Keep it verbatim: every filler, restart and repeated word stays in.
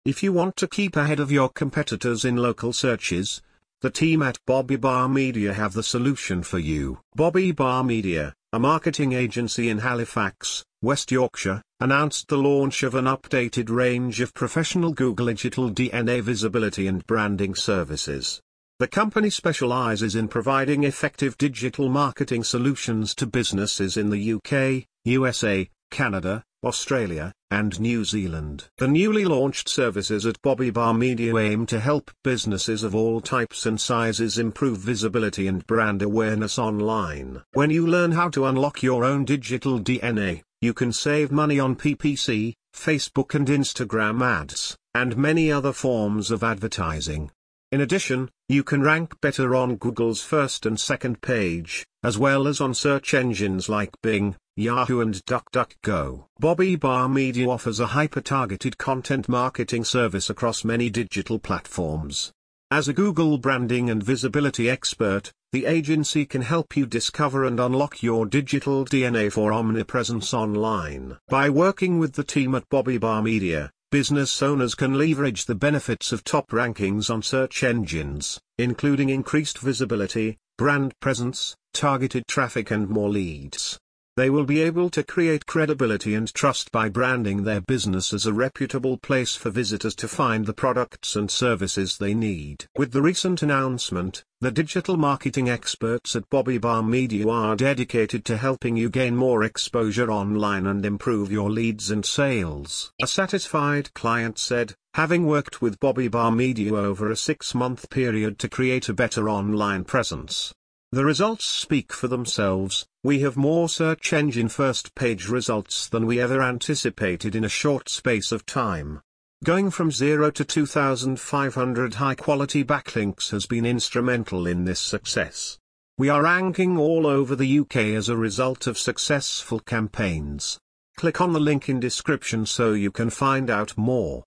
If you want to keep ahead of your competitors in local searches, the team at Bobby Bar Media have the solution for you. Bobby Bar Media, a marketing agency in Halifax, West Yorkshire, announced the launch of an updated range of professional Google Digital D N A visibility and branding services. The company specializes in providing effective digital marketing solutions to businesses in the U K, U S A, Canada, Australia, and New Zealand. The newly launched services at Bobby Bar Media aim to help businesses of all types and sizes improve visibility and brand awareness online. When you learn how to unlock your own digital D N A, you can save money on P P C, Facebook and Instagram ads, and many other forms of advertising. In addition, you can rank better on Google's first and second page, as well as on search engines like Bing, Yahoo and DuckDuckGo. Bobby Bar Media offers a hyper-targeted content marketing service across many digital platforms. As a Google branding and visibility expert, the agency can help you discover and unlock your digital D N A for omnipresence online. By working with the team at Bobby Bar Media, business owners can leverage the benefits of top rankings on search engines, including increased visibility, brand presence, targeted traffic and more leads. They will be able to create credibility and trust by branding their business as a reputable place for visitors to find the products and services they need. With the recent announcement, the digital marketing experts at Bobby Bar Media are dedicated to helping you gain more exposure online and improve your leads and sales. A satisfied client said, having worked with Bobby Bar Media over a six-month period to create a better online presence, the results speak for themselves. We have more search engine first page results than we ever anticipated in a short space of time. Going from zero to two thousand five hundred high-quality backlinks has been instrumental in this success. We are ranking all over the U K as a result of successful campaigns. Click on the link in description so you can find out more.